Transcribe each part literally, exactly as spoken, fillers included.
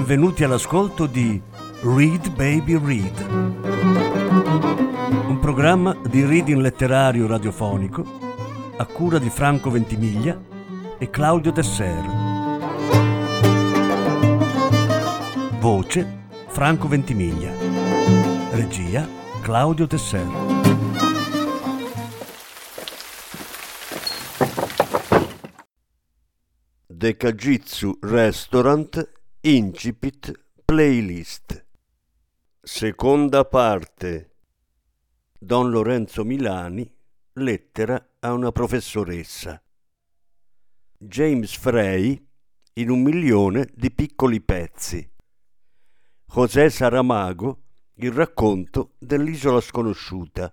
Benvenuti all'ascolto di Read Baby Read, un programma di reading letterario radiofonico a cura di Franco Ventimiglia e Claudio Tesser. Voce Franco Ventimiglia. Regia Claudio Tesser. The Kajitsu Restaurant Incipit Playlist. Seconda parte. Don Lorenzo Milani, lettera a una professoressa. James Frey in un milione di piccoli pezzi. José Saramago, il racconto dell'isola sconosciuta.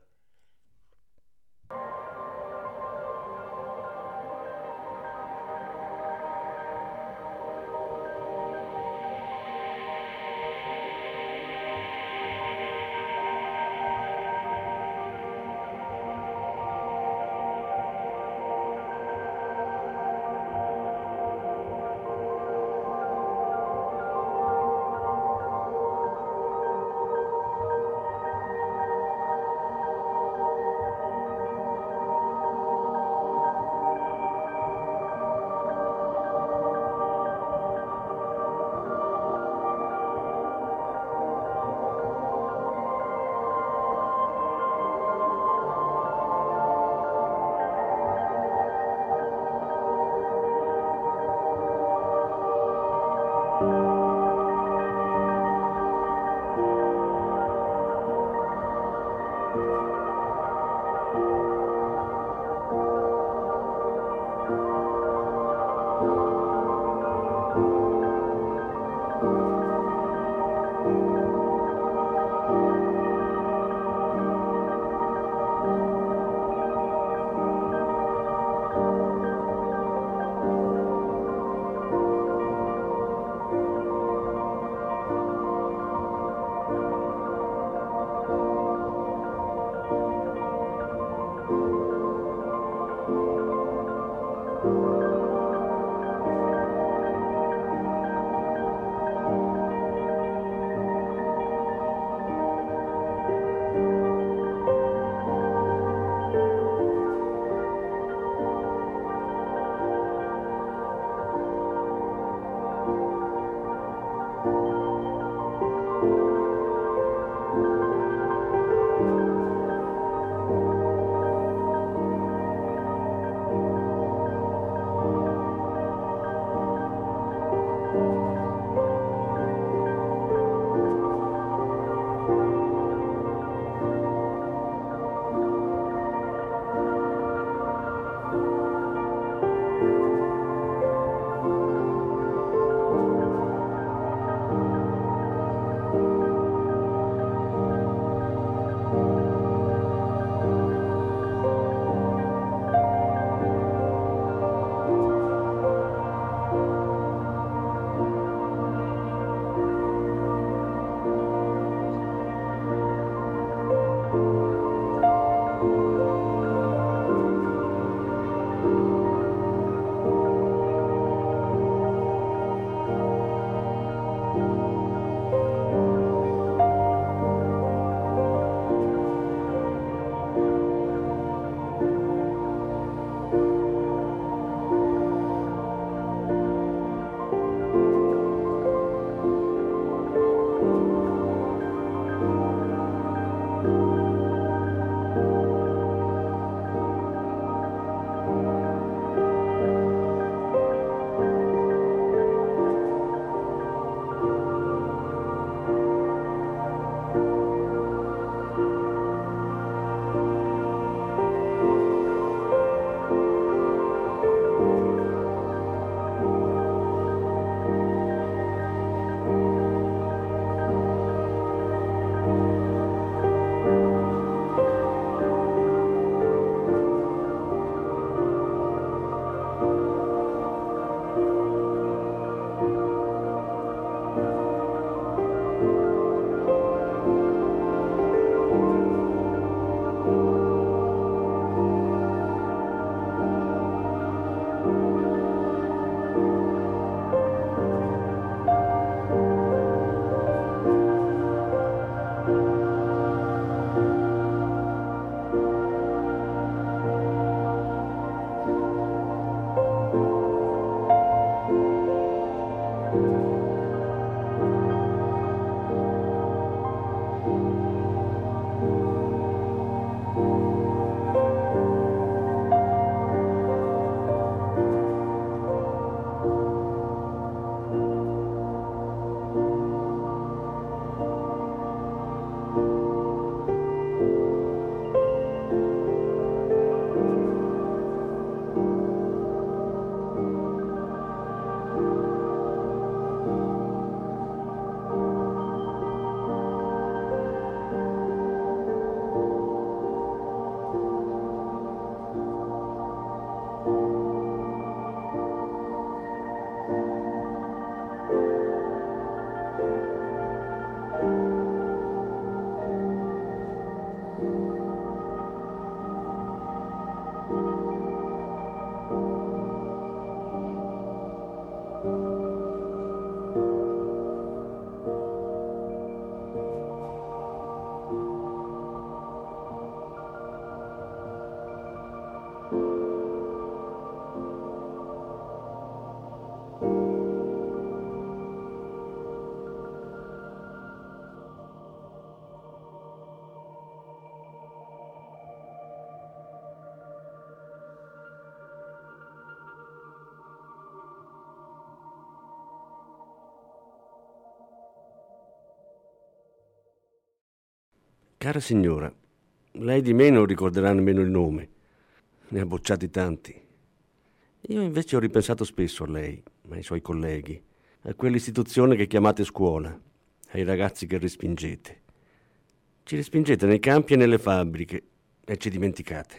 Cara signora, lei di me non ricorderà nemmeno il nome. Ne ha bocciati tanti. Io invece ho ripensato spesso a lei, ai suoi colleghi, a quell'istituzione che chiamate scuola, ai ragazzi che respingete. Ci respingete nei campi e nelle fabbriche e ci dimenticate.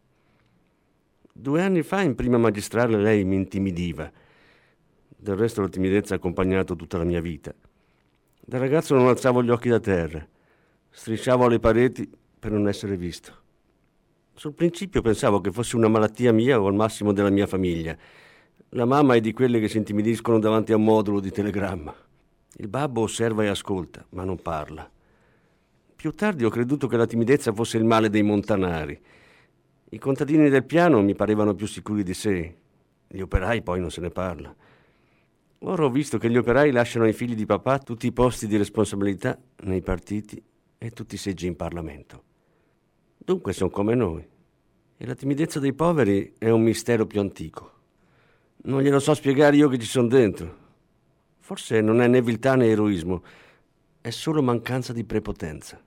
Due anni fa in prima magistrale lei mi intimidiva. Del resto la timidezza ha accompagnato tutta la mia vita. Da ragazzo non alzavo gli occhi da terra, strisciavo alle pareti per non essere visto. Sul principio pensavo che fosse una malattia mia o al massimo della mia famiglia. La mamma è di quelle che si intimidiscono davanti a un modulo di telegramma. Il babbo osserva e ascolta, ma non parla. Più tardi ho creduto che la timidezza fosse il male dei montanari. I contadini del piano mi parevano più sicuri di sé. Gli operai poi non se ne parla. Ora ho visto che gli operai lasciano ai figli di papà tutti i posti di responsabilità nei partiti e tutti i seggi in Parlamento. Dunque sono come noi. E la timidezza dei poveri è un mistero più antico. Non glielo so spiegare io che ci sono dentro. Forse non è né viltà né eroismo, è solo mancanza di prepotenza.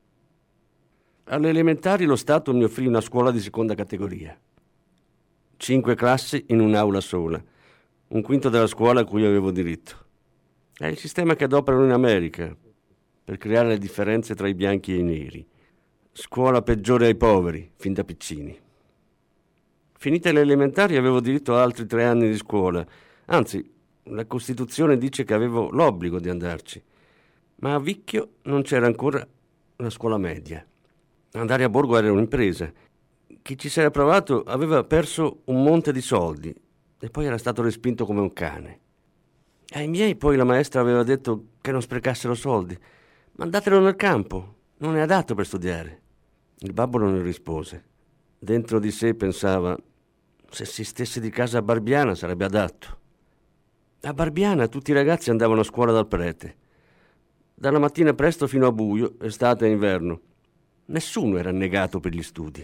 Alle elementari lo Stato mi offrì una scuola di seconda categoria. Cinque classi in un'aula sola, un quinto della scuola a cui avevo diritto. È il sistema che adoperano in America per creare le differenze tra i bianchi e i neri. Scuola peggiore ai poveri, fin da piccini. Finite le elementari avevo diritto a altri tre anni di scuola. Anzi, la Costituzione dice che avevo l'obbligo di andarci. Ma a Vicchio non c'era ancora la scuola media. Andare a Borgo era un'impresa. Chi ci si era provato aveva perso un monte di soldi e poi era stato respinto come un cane. Ai miei poi la maestra aveva detto che non sprecassero soldi. Mandatelo nel campo, non è adatto per studiare. Il babbo non ne rispose. Dentro di sé pensava, se si stesse di casa a Barbiana sarebbe adatto. A Barbiana tutti i ragazzi andavano a scuola dal prete. Dalla mattina presto fino a buio, estate e inverno. Nessuno era negato per gli studi.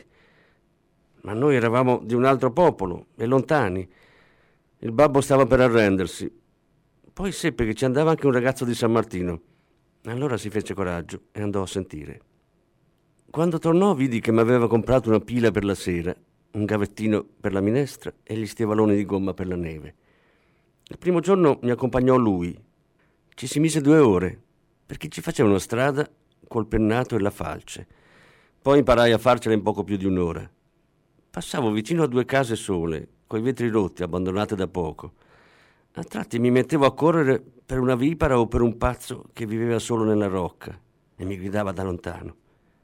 Ma noi eravamo di un altro popolo e lontani. Il babbo stava per arrendersi. Poi seppe che ci andava anche un ragazzo di San Martino. Allora si fece coraggio e andò a sentire. Quando tornò vidi che mi aveva comprato una pila per la sera, un gavettino per la minestra e gli stivaloni di gomma per la neve. Il primo giorno mi accompagnò lui. Ci si mise due ore, perché ci facevano strada col pennato e la falce. Poi imparai a farcela in poco più di un'ora. Passavo vicino a due case sole, coi vetri rotti, abbandonate da poco. A tratti mi mettevo a correre per una vipera o per un pazzo che viveva solo nella rocca e mi gridava da lontano.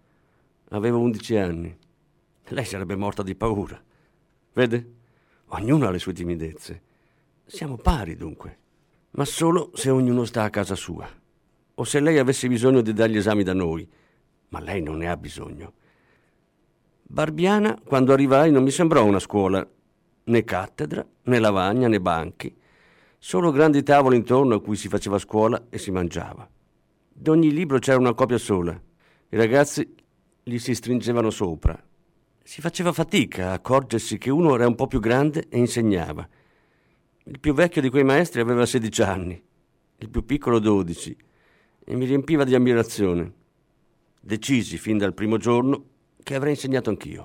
Avevo undici anni. Lei sarebbe morta di paura. Vede? Ognuno ha le sue timidezze. Siamo pari, dunque. Ma solo se ognuno sta a casa sua. O se lei avesse bisogno di dare gli esami da noi. Ma lei non ne ha bisogno. Barbiana, quando arrivai, non mi sembrò una scuola. Né cattedra, né lavagna, né banchi. Solo grandi tavoli intorno a cui si faceva scuola e si mangiava. D'ogni libro c'era una copia sola. I ragazzi gli si stringevano sopra. Si faceva fatica a accorgersi che uno era un po' più grande e insegnava. Il più vecchio di quei maestri aveva sedici anni, il più piccolo dodici, e mi riempiva di ammirazione. Decisi fin dal primo giorno che avrei insegnato anch'io.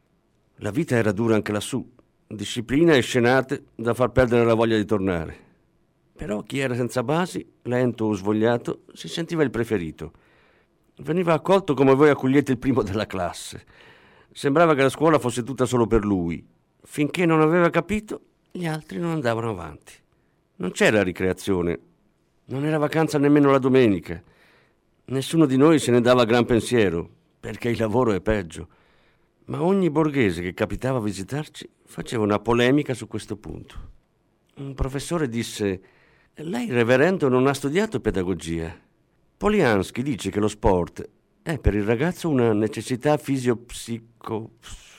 La vita era dura anche lassù, disciplina e scenate da far perdere la voglia di tornare. Però chi era senza basi, lento o svogliato, si sentiva il preferito. Veniva accolto come voi accogliete il primo della classe. Sembrava che la scuola fosse tutta solo per lui. Finché non aveva capito, gli altri non andavano avanti. Non c'era ricreazione, non era vacanza nemmeno la domenica. Nessuno di noi se ne dava gran pensiero, perché il lavoro è peggio. Ma ogni borghese che capitava a visitarci faceva una polemica su questo punto. Un professore disse: «Lei, reverendo, non ha studiato pedagogia. Poliansky dice che lo sport è per il ragazzo una necessità fisiopsico...»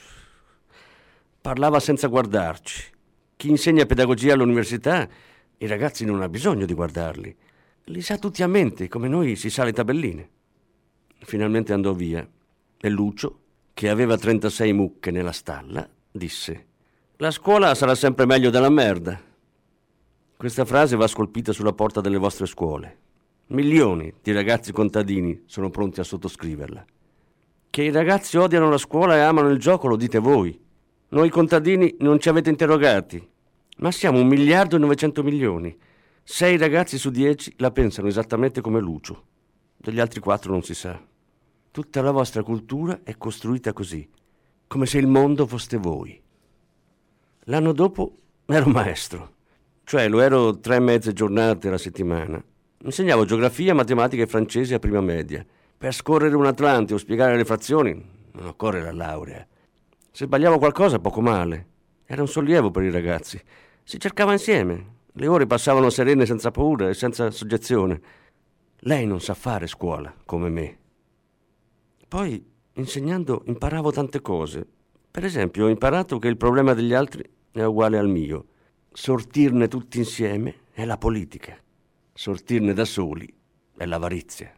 Parlava senza guardarci. Chi insegna pedagogia all'università, i ragazzi non ha bisogno di guardarli. Li sa tutti a mente, come noi si sa le tabelline. Finalmente andò via e Lucio, che aveva trentasei mucche nella stalla, disse: «La scuola sarà sempre meglio della merda». Questa frase va scolpita sulla porta delle vostre scuole. Milioni di ragazzi contadini sono pronti a sottoscriverla. Che i ragazzi odiano la scuola e amano il gioco lo dite voi. Noi contadini non ci avete interrogati. Ma siamo un miliardo e novecento milioni. Sei ragazzi su dieci la pensano esattamente come Lucio. Degli altri quattro non si sa. Tutta la vostra cultura è costruita così, come se il mondo foste voi. L'anno dopo ero maestro, cioè lo ero tre mezze giornate alla settimana. Insegnavo geografia, matematica e francese a prima media. Per scorrere un Atlante o spiegare le frazioni non occorre la laurea. Se sbagliavo qualcosa, poco male. Era un sollievo per i ragazzi. Si cercava insieme. Le ore passavano serene senza paura e senza soggezione. Lei non sa fare scuola come me. Poi, insegnando, imparavo tante cose. Per esempio, ho imparato che il problema degli altri è uguale al mio. Sortirne tutti insieme è la politica. Sortirne da soli è l'avarizia.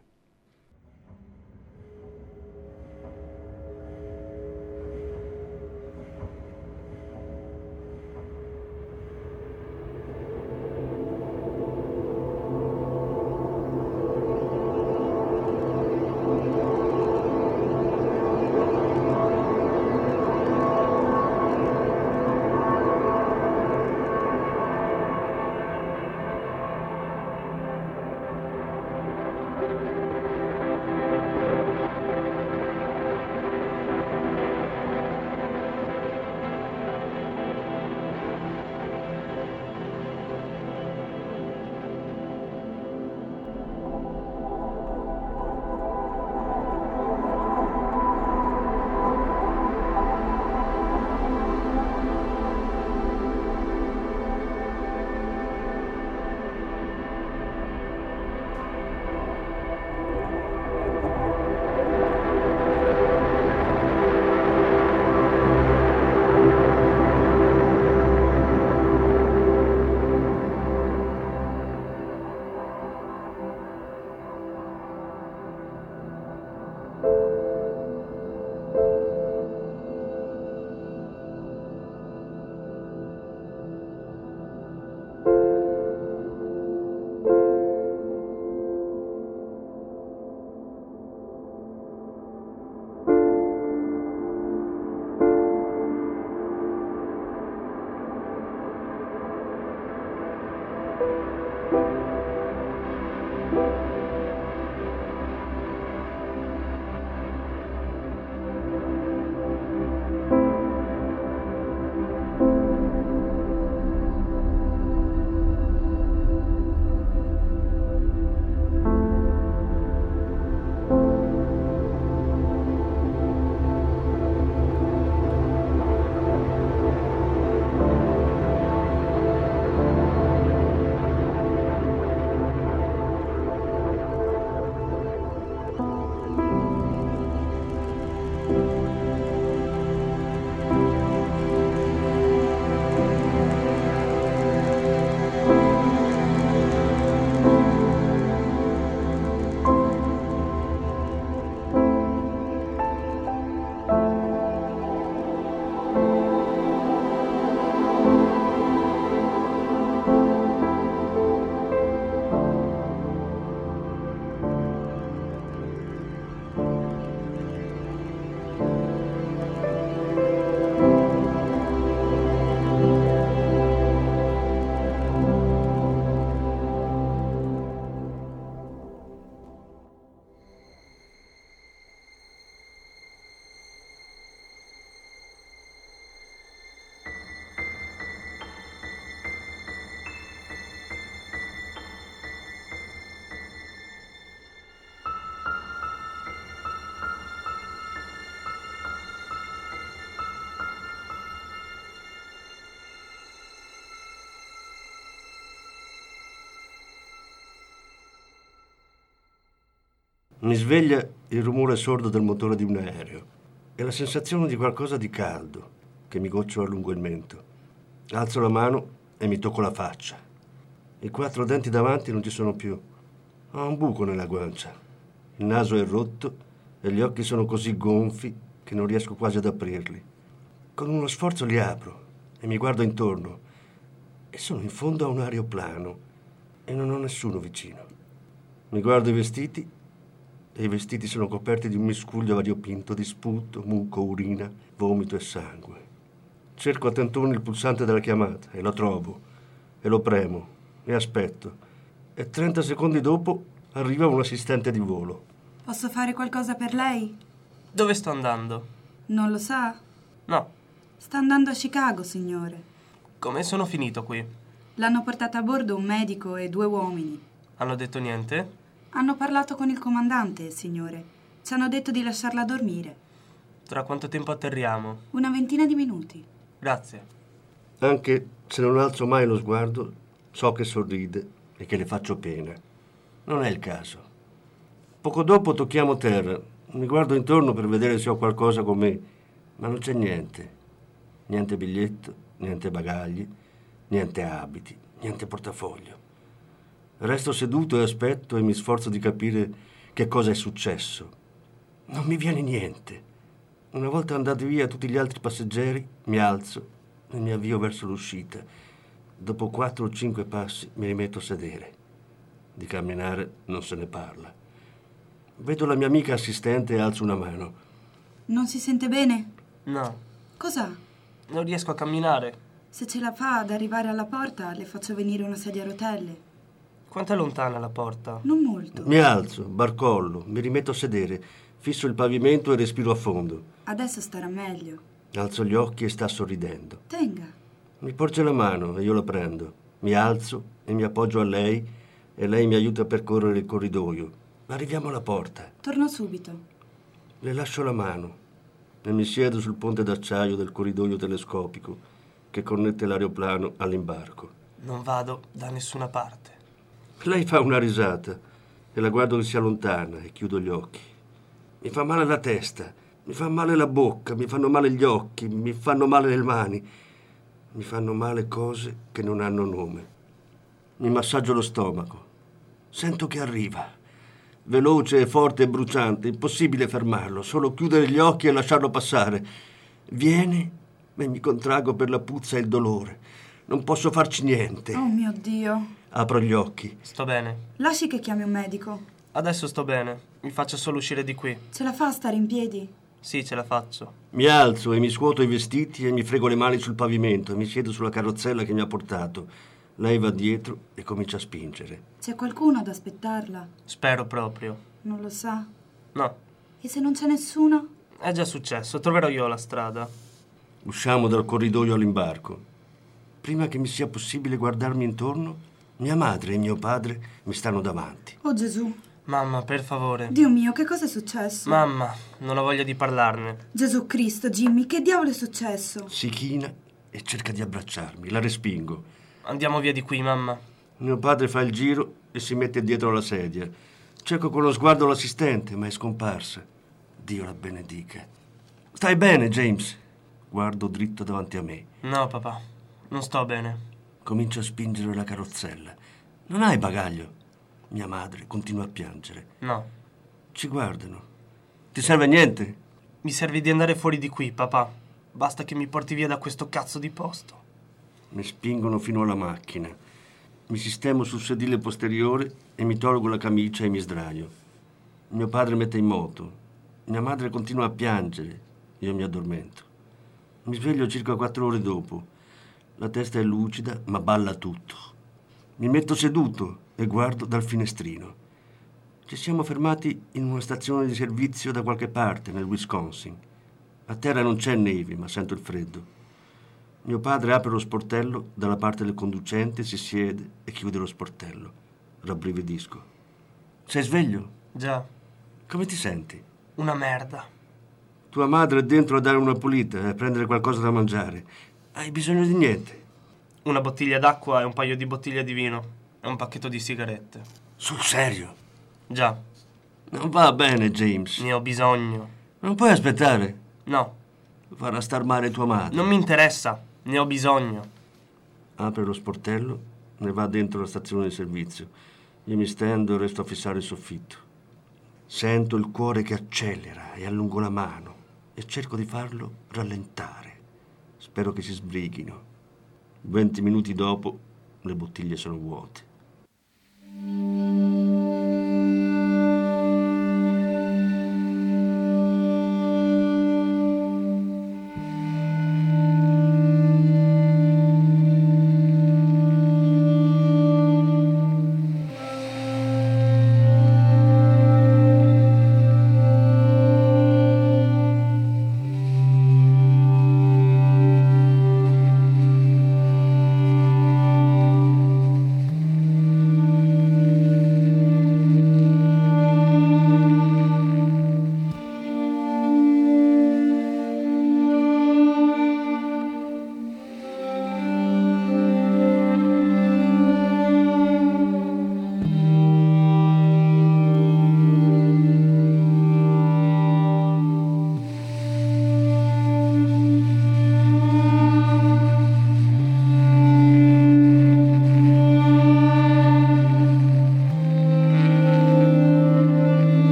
Mi sveglia il rumore sordo del motore di un aereo e la sensazione di qualcosa di caldo che mi gocciola lungo il mento. Alzo la mano e mi tocco la faccia. I quattro denti davanti non ci sono più. Ho un buco nella guancia. Il naso è rotto e gli occhi sono così gonfi che non riesco quasi ad aprirli. Con uno sforzo li apro e mi guardo intorno e sono in fondo a un aeroplano e non ho nessuno vicino. Mi guardo i vestiti e i vestiti sono coperti di un miscuglio variopinto di sputo, muco, urina, vomito e sangue. Cerco a tentoni il pulsante della chiamata e lo trovo, e lo premo, e aspetto. E trenta secondi dopo arriva un assistente di volo. Posso fare qualcosa per lei? Dove sto andando? Non lo sa? No. Sta andando a Chicago, signore. Come sono finito qui? L'hanno portata a bordo un medico e due uomini. Hanno detto niente? Hanno parlato con il comandante, signore. Ci hanno detto di lasciarla dormire. Tra quanto tempo atterriamo? Una ventina di minuti. Grazie. Anche se non alzo mai lo sguardo, so che sorride e che le faccio pena. Non è il caso. Poco dopo tocchiamo terra. Mi guardo intorno per vedere se ho qualcosa con me, ma non c'è niente. Niente biglietto, niente bagagli, niente abiti, niente portafoglio. Resto seduto e aspetto e mi sforzo di capire che cosa è successo. Non mi viene niente. Una volta andati via tutti gli altri passeggeri, mi alzo e mi avvio verso l'uscita. Dopo quattro o cinque passi mi rimetto a sedere. Di camminare non se ne parla. Vedo la mia amica assistente e alzo una mano. Non si sente bene? No. Cos'ha? Non riesco a camminare. Se ce la fa ad arrivare alla porta, le faccio venire una sedia a rotelle. Quanto è lontana la porta? Non molto. Mi alzo, barcollo, mi rimetto a sedere, fisso il pavimento e respiro a fondo. Adesso starà meglio. Alzo gli occhi e sta sorridendo. Tenga. Mi porge la mano e io la prendo. Mi alzo e mi appoggio a lei e lei mi aiuta a percorrere il corridoio. Arriviamo alla porta. Torno subito. Le lascio la mano e mi siedo sul ponte d'acciaio del corridoio telescopico che connette l'aeroplano all'imbarco. Non vado da nessuna parte. Lei fa una risata e la guardo che si allontana e chiudo gli occhi. Mi fa male la testa, mi fa male la bocca, mi fanno male gli occhi, mi fanno male le mani, mi fanno male cose che non hanno nome. Mi massaggio lo stomaco. Sento che arriva. Veloce e forte e bruciante, impossibile fermarlo, solo chiudere gli occhi e lasciarlo passare. Viene e mi contraggo per la puzza e il dolore. Non posso farci niente. Oh mio Dio. Apro gli occhi. Sto bene. Lasci che chiami un medico. Adesso sto bene. Mi faccio solo uscire di qui. Ce la fa a stare in piedi? Sì, ce la faccio. Mi alzo e mi scuoto i vestiti e mi frego le mani sul pavimento e mi siedo sulla carrozzella che mi ha portato. Lei va dietro e comincia a spingere. C'è qualcuno ad aspettarla? Spero proprio. Non lo sa? No. E se non c'è nessuno? È già successo, troverò io la strada. Usciamo dal corridoio all'imbarco. Prima che mi sia possibile guardarmi intorno, mia madre e mio padre mi stanno davanti. Oh Gesù. Mamma, per favore. Dio mio, che cosa è successo? Mamma, non ho voglia di parlarne. Gesù Cristo, Jimmy, che diavolo è successo? Si china e cerca di abbracciarmi. La respingo. Andiamo via di qui, mamma. Mio padre fa il giro e si mette dietro la sedia. Cerco con lo sguardo l'assistente, ma è scomparsa. Dio la benedica. Stai bene, James? Guardo dritto davanti a me. No, papà, non sto bene. Comincio a spingere la carrozzella. Non hai bagaglio? Mia madre continua a piangere. No. Ci guardano. Ti serve niente? Mi serve di andare fuori di qui, papà. Basta che mi porti via da questo cazzo di posto. Mi spingono fino alla macchina. Mi sistemo sul sedile posteriore e mi tolgo la camicia e mi sdraio. Mio padre mette in moto. Mia madre continua a piangere. Io mi addormento. Mi sveglio circa quattro ore dopo. La testa è lucida, ma balla tutto. Mi metto seduto e guardo dal finestrino. Ci siamo fermati in una stazione di servizio da qualche parte, nel Wisconsin. A terra non c'è neve, ma sento il freddo. Mio padre apre lo sportello dalla parte del conducente, si siede e chiude lo sportello. Rabbrividisco. Sei sveglio? Già. Come ti senti? Una merda. Tua madre è dentro a dare una pulita e a prendere qualcosa da mangiare. Hai bisogno di niente? Una bottiglia d'acqua e un paio di bottiglie di vino e un pacchetto di sigarette. Sul serio? Già. Non va bene, James. Ne ho bisogno. Non puoi aspettare? No. Farà star male tua madre. Non mi interessa. Ne ho bisogno. Apre lo sportello, ne va dentro la stazione di servizio. Io mi stendo e resto a fissare il soffitto. Sento il cuore che accelera e allungo la mano e cerco di farlo rallentare. Spero che si sbrighino. Venti minuti dopo le bottiglie sono vuote.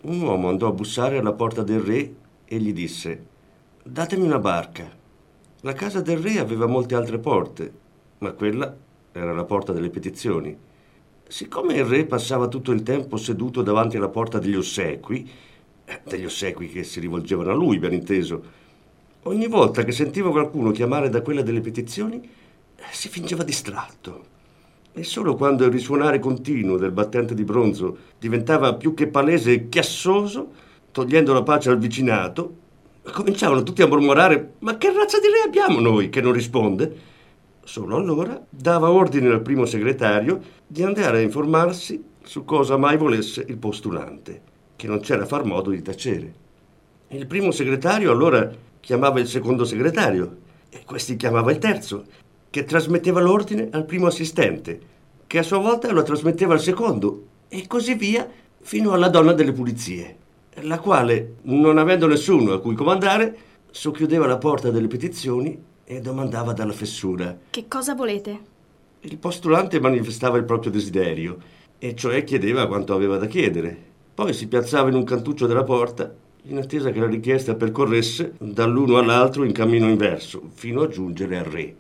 un uomo andò a bussare alla porta del re e gli disse: «Datemi una barca». La casa del re aveva molte altre porte, ma quella era la porta delle petizioni. Siccome il re passava tutto il tempo seduto davanti alla porta degli ossequi, degli ossequi che si rivolgevano a lui, ben inteso, ogni volta che sentiva qualcuno chiamare da quella delle petizioni, si fingeva distratto. E solo quando il risuonare continuo del battente di bronzo diventava più che palese e chiassoso, togliendo la pace al vicinato, cominciavano tutti a mormorare: «Ma che razza di re abbiamo noi che non risponde?» Solo allora dava ordine al primo segretario di andare a informarsi su cosa mai volesse il postulante, che non c'era far modo di tacere. Il primo segretario allora chiamava il secondo segretario e questi chiamava il terzo, che trasmetteva l'ordine al primo assistente, che a sua volta lo trasmetteva al secondo, e così via fino alla donna delle pulizie, la quale, non avendo nessuno a cui comandare, socchiudeva la porta delle petizioni e domandava dalla fessura: «Che cosa volete?» Il postulante manifestava il proprio desiderio, e cioè chiedeva quanto aveva da chiedere. Poi si piazzava in un cantuccio della porta, in attesa che la richiesta percorresse dall'uno all'altro in cammino inverso, fino a giungere al re.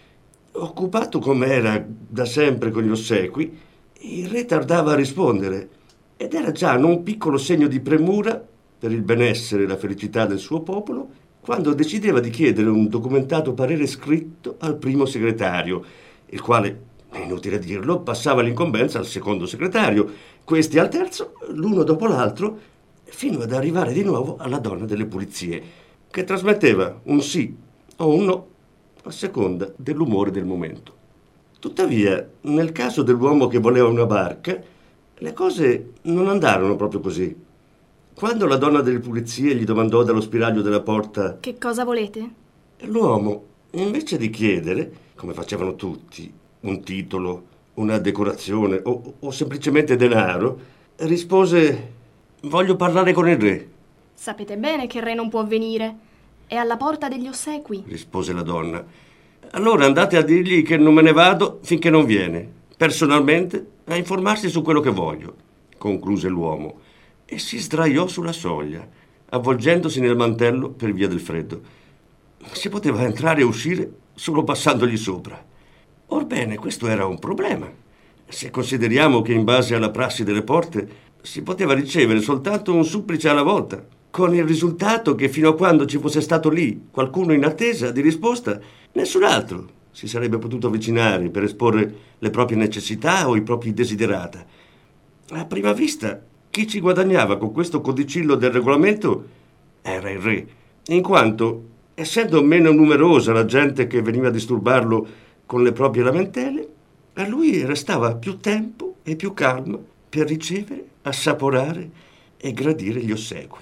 Occupato come era da sempre con gli ossequi, il re tardava a rispondere, ed era già in un piccolo segno di premura per il benessere e la felicità del suo popolo, quando decideva di chiedere un documentato parere scritto al primo segretario, il quale, è inutile dirlo, passava l'incombenza al secondo segretario, questi al terzo, l'uno dopo l'altro, fino ad arrivare di nuovo alla donna delle pulizie, che trasmetteva un sì o un no a seconda dell'umore del momento. Tuttavia, nel caso dell'uomo che voleva una barca, le cose non andarono proprio così. Quando la donna delle pulizie gli domandò dallo spiraglio della porta: «Che cosa volete?» l'uomo, invece di chiedere, come facevano tutti, un titolo, una decorazione o, o semplicemente denaro, rispose: «Voglio parlare con il re». «Sapete bene che il re non può venire. È alla porta degli ossequi», rispose la donna. «Allora andate a dirgli che non me ne vado finché non viene, personalmente, a informarsi su quello che voglio», concluse l'uomo, e si sdraiò sulla soglia, avvolgendosi nel mantello per via del freddo. Si poteva entrare e uscire solo passandogli sopra. Orbene, questo era un problema, se consideriamo che in base alla prassi delle porte si poteva ricevere soltanto un supplice alla volta, con il risultato che fino a quando ci fosse stato lì qualcuno in attesa di risposta, nessun altro si sarebbe potuto avvicinare per esporre le proprie necessità o i propri desiderata. A prima vista, chi ci guadagnava con questo codicillo del regolamento era il re, in quanto, essendo meno numerosa la gente che veniva a disturbarlo con le proprie lamentele, a lui restava più tempo e più calma per ricevere, assaporare e gradire gli ossequi.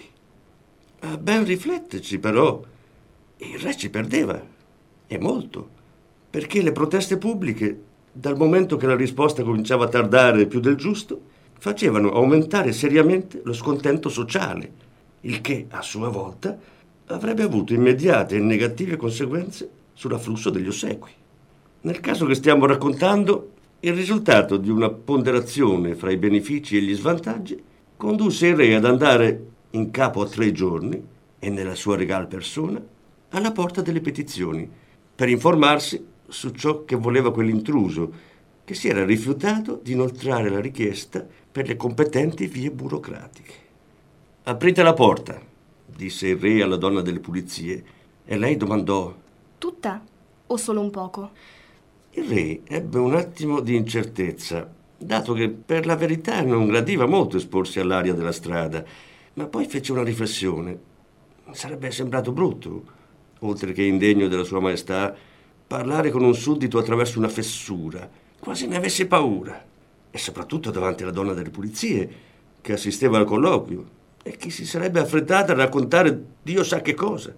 A ben rifletterci, però, il re ci perdeva, e molto, perché le proteste pubbliche, dal momento che la risposta cominciava a tardare più del giusto, facevano aumentare seriamente lo scontento sociale, il che, a sua volta, avrebbe avuto immediate e negative conseguenze sull'afflusso degli ossequi. Nel caso che stiamo raccontando, il risultato di una ponderazione fra i benefici e gli svantaggi condusse il re ad andare in capo a tre giorni, e nella sua regal persona, alla porta delle petizioni, per informarsi su ciò che voleva quell'intruso, che si era rifiutato di inoltrare la richiesta per le competenti vie burocratiche. «Aprite la porta», disse il re alla donna delle pulizie, e lei domandò: «Tutta o solo un poco?» Il re ebbe un attimo di incertezza, dato che per la verità non gradiva molto esporsi all'aria della strada, ma poi fece una riflessione. Sarebbe sembrato brutto, oltre che indegno della sua maestà, parlare con un suddito attraverso una fessura, quasi ne avesse paura, e soprattutto davanti alla donna delle pulizie, che assisteva al colloquio, e che si sarebbe affrettata a raccontare Dio sa che cosa.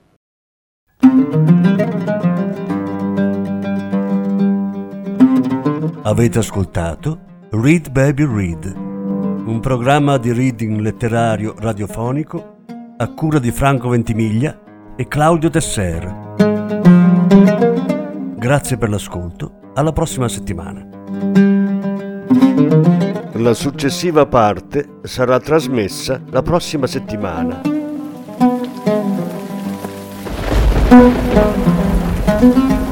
Avete ascoltato Read Baby Read, un programma di reading letterario radiofonico a cura di Franco Ventimiglia e Claudio Tesser. Grazie per l'ascolto, alla prossima settimana. La successiva parte sarà trasmessa la prossima settimana.